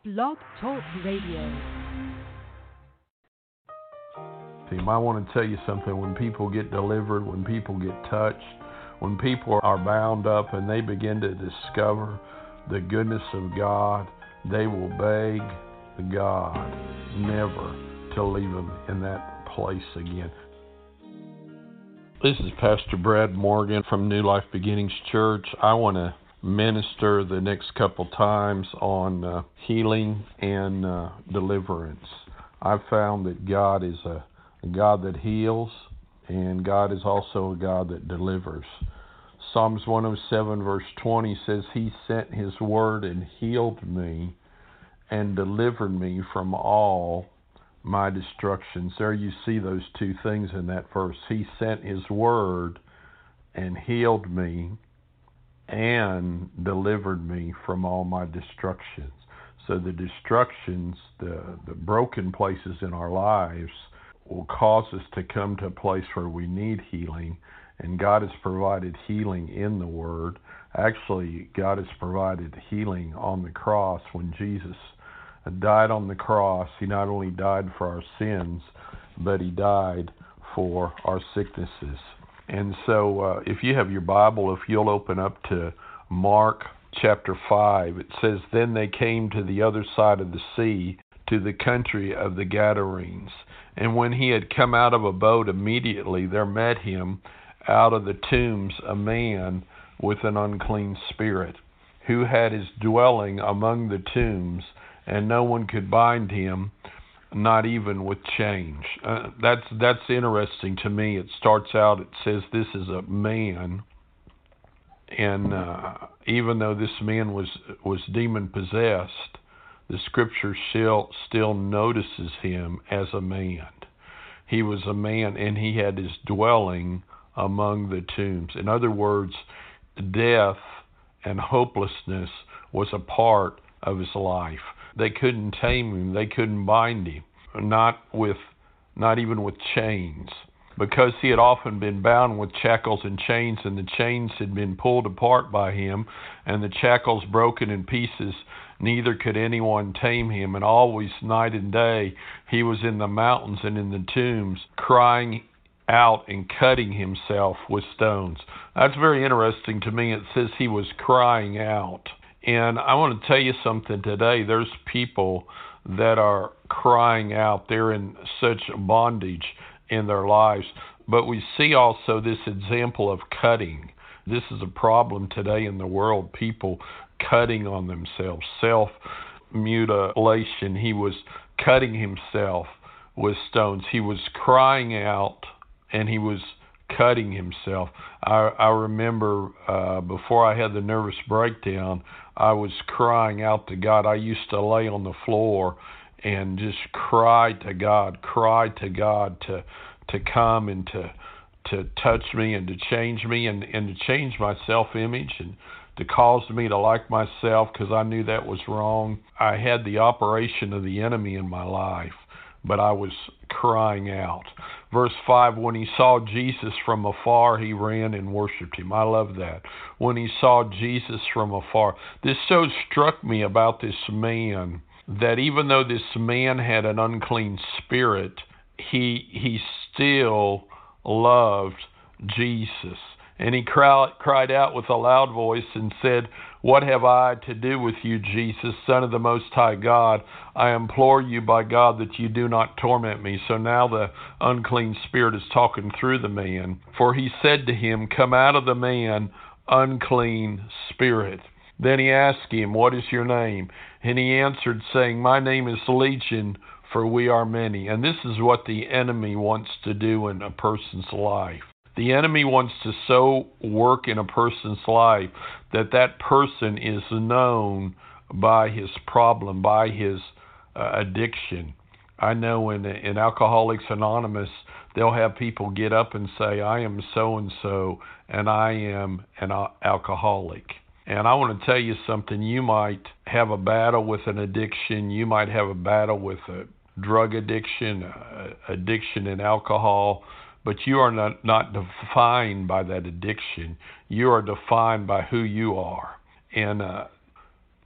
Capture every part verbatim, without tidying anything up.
Blog Talk Radio. You might want to tell you something. When people get delivered, when people get touched, when people are bound up and they begin to discover the goodness of God, they will beg God never to leave them in that place again. This is Pastor Brad Morgan from New Life Beginnings Church. I want to minister the next couple times on uh, healing and uh, deliverance. I've found that God is a, a God that heals, and God is also a God that delivers. Psalms one oh seven verse twenty says, He sent His word and healed me and delivered me from all my destructions. There you see those two things in that verse. He sent His word and healed me and delivered me from all my destructions. So the destructions, the, the broken places in our lives will cause us to come to a place where we need healing, and God has provided healing in the Word. Actually, God has provided healing on the cross. When Jesus died on the cross, He not only died for our sins, but He died for our sicknesses. And so uh, if you have your Bible, if you'll open up to Mark chapter five, it says, Then they came to the other side of the sea, to the country of the Gadarenes. And when he had come out of a boat, immediately there met him out of the tombs a man with an unclean spirit, who had his dwelling among the tombs, and no one could bind him, not even with chains. Uh, that's that's interesting to me. It starts out, it says this is a man, and uh, even though this man was was demon possessed, the Scripture still still notices him as a man. He was a man, and he had his dwelling among the tombs. In other words, death and hopelessness was a part of his life. They couldn't tame him. They couldn't bind him, not with, not even with chains, because he had often been bound with shackles and chains, and the chains had been pulled apart by him, and the shackles broken in pieces. Neither could anyone tame him, and always, night and day, he was in the mountains and in the tombs, crying out and cutting himself with stones. That's very interesting to me. It says he was crying out. And I want to tell you something today. There's people that are crying out. They're in such bondage in their lives. But we see also this example of cutting. This is a problem today in the world. People cutting on themselves, self-mutilation. He was cutting himself with stones. He was crying out, and he was cutting himself. I, I remember uh, before I had the nervous breakdown, I was crying out to God. I used to lay on the floor and just cry to God, cry to God to to come and to to touch me and to change me and, and to change my self-image and to cause me to like myself, because I knew that was wrong. I had the operation of the enemy in my life, but I was crying out. Verse five, when he saw Jesus from afar, he ran and worshiped him. I love that. When he saw Jesus from afar. This so struck me about this man, that even though this man had an unclean spirit, he he still loved Jesus. And he cried, cried out with a loud voice and said, What have I to do with you, Jesus, Son of the Most High God? I implore you by God that you do not torment me. So now the unclean spirit is talking through the man. For he said to him, Come out of the man, unclean spirit. Then he asked him, What is your name? And he answered, saying, My name is Legion, for we are many. And this is what the enemy wants to do in a person's life. The enemy wants to so work in a person's life that that person is known by his problem, by his uh, addiction. I know in, in Alcoholics Anonymous, they'll have people get up and say, I am so-and-so, and I am an alcoholic. And I want to tell you something. You might have a battle with an addiction. You might have a battle with a drug addiction, uh, addiction in alcohol, but you are not, not defined by that addiction. You are defined by who you are. And uh,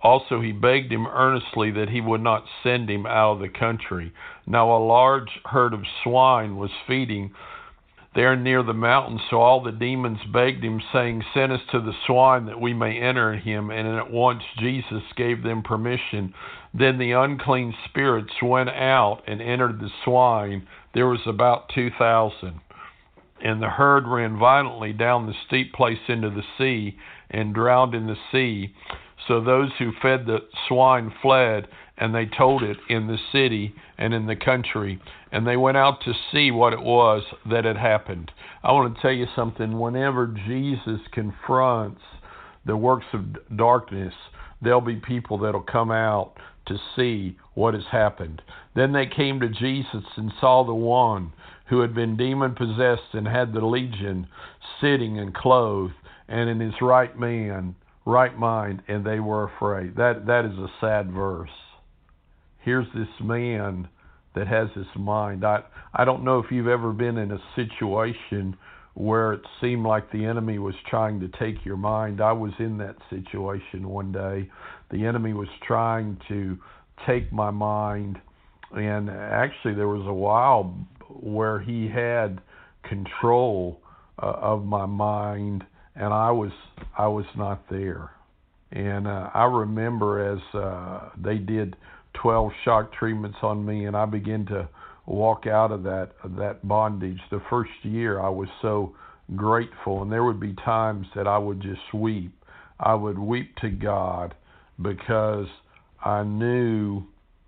Also, he begged him earnestly that he would not send him out of the country. Now, a large herd of swine was feeding there near the mountain, so all the demons begged him, saying, "Send us to the swine that we may enter him." And at once Jesus gave them permission. Then the unclean spirits went out and entered the swine. There was about two thousand. And the herd ran violently down the steep place into the sea and drowned in the sea. So those who fed the swine fled, and they told it in the city and in the country. And they went out to see what it was that had happened. I want to tell you something. Whenever Jesus confronts the works of darkness, there'll be people that'll come out to see what has happened. Then they came to Jesus and saw the one who had been demon-possessed and had the legion sitting and clothed and in his right man, right mind, and they were afraid. That that is a sad verse. Here's this man that has this mind. I, I don't know if you've ever been in a situation where it seemed like the enemy was trying to take your mind. I was in that situation one day. The enemy was trying to take my mind, and actually there was a while where he had control uh, of my mind, and I was I was not there. And uh, I remember as uh, they did twelve shock treatments on me, and I began to walk out of that of that bondage. The first year I was so grateful, and there would be times that I would just weep. I would weep to God because I knew,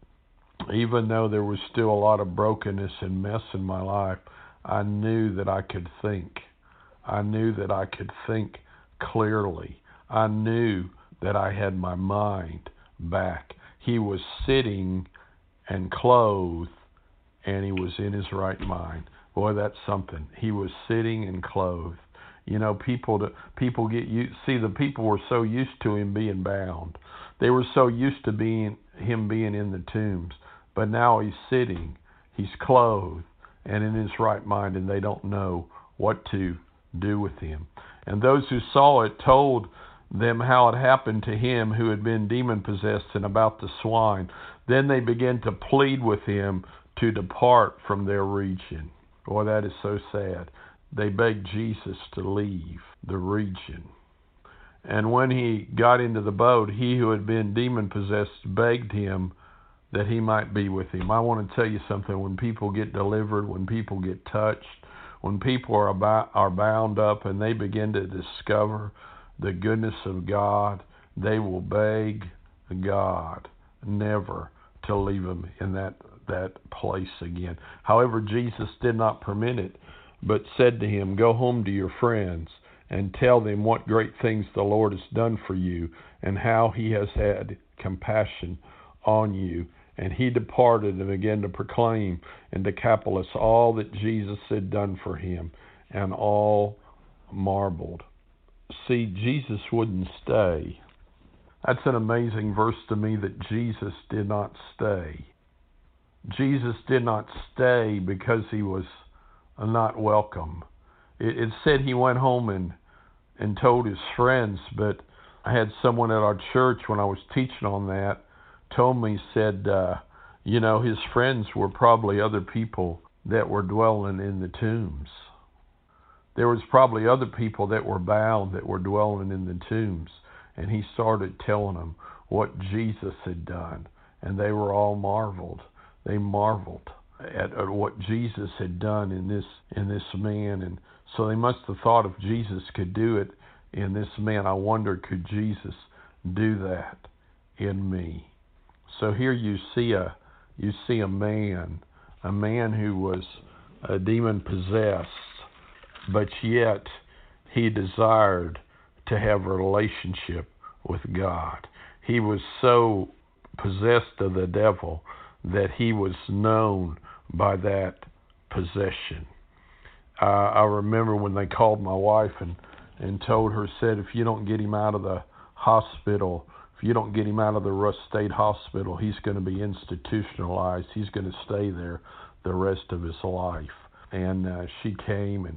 even though there was still a lot of brokenness and mess in my life, I knew that I could think. I knew that I could think clearly. I knew that I had my mind back. He was sitting and clothed, and he was in his right mind. Boy, that's something. He was sitting and clothed. You know, people to, people get used. See, the people were so used to him being bound. They were so used to being him being in the tombs. But now he's sitting, he's clothed, and in his right mind, and they don't know what to do with him. And those who saw it told them how it happened to him who had been demon-possessed and about the swine. Then they began to plead with him to depart from their region. Boy, that is so sad. They begged Jesus to leave the region. And when he got into the boat, he who had been demon-possessed begged him that he might be with him. I want to tell you something. When people get delivered, when people get touched, when people are about, are bound up and they begin to discover the goodness of God, they will beg God never to leave them in that, that place again. However, Jesus did not permit it, but said to him, "Go home to your friends and tell them what great things the Lord has done for you and how he has had compassion on you." And he departed and began to proclaim in Decapolis all that Jesus had done for him, and all marveled. See, Jesus wouldn't stay. That's an amazing verse to me, that Jesus did not stay. Jesus did not stay because he was not welcome. It, it said he went home and, and told his friends, but I had someone at our church when I was teaching on that told me, said, uh, you know, his friends were probably other people that were dwelling in the tombs. There was probably other people that were bound that were dwelling in the tombs. And he started telling them what Jesus had done. And they were all marveled. They marveled at, at what Jesus had done in this in this man. And so they must have thought if Jesus could do it in this man, I wonder, could Jesus do that in me? So here you see a you see a man, a man who was a demon possessed, but yet he desired to have a relationship with God. He was so possessed of the devil that he was known by that possession. Uh, I remember when they called my wife and, and told her, said, if you don't get him out of the hospital, if you don't get him out of the Russ State Hospital, he's going to be institutionalized. He's going to stay there the rest of his life. And uh, she came and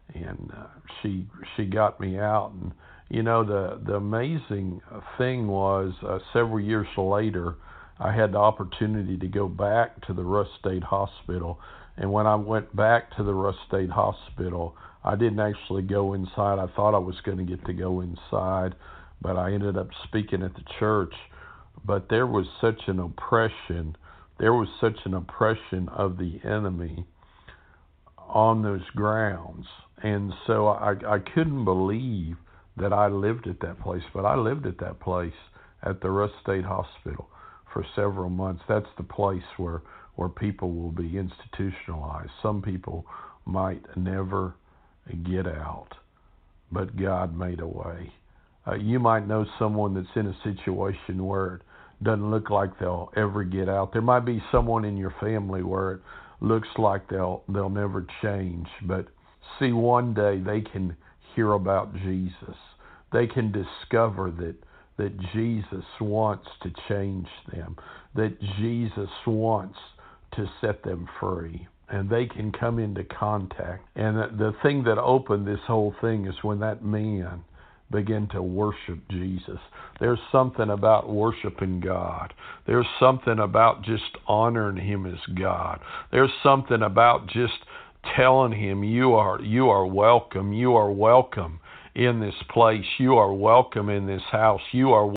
and uh, she she got me out. And you know, the the amazing thing was, uh, several years later, I had the opportunity to go back to the Rush State Hospital. And when I went back to the Rush State Hospital, I didn't actually go inside. I thought I was going to get to go inside, but I ended up speaking at the church. But there was such an oppression, there was such an oppression of the enemy on those grounds. And so I, I couldn't believe that I lived at that place, but I lived at that place at the Rush State Hospital for several months. That's the place where, where people will be institutionalized. Some people might never get out, but God made a way. Uh, you might know someone that's in a situation where it doesn't look like they'll ever get out. There might be someone in your family where it looks like they'll they'll never change, but see, one day they can hear about Jesus. They can discover that that Jesus wants to change them, that Jesus wants to set them free, and they can come into contact. And the, the thing that opened this whole thing is when that man began to worship Jesus. There's something about worshiping God. There's something about just honoring Him as God. There's something about just telling Him, you are you are welcome. You are welcome in this place. You are welcome in this house. You are